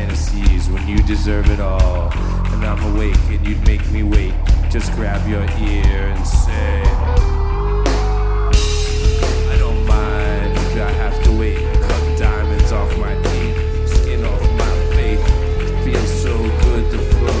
fantasies when you deserve it all. And I'm awake and you'd make me wait. Just grab your ear and say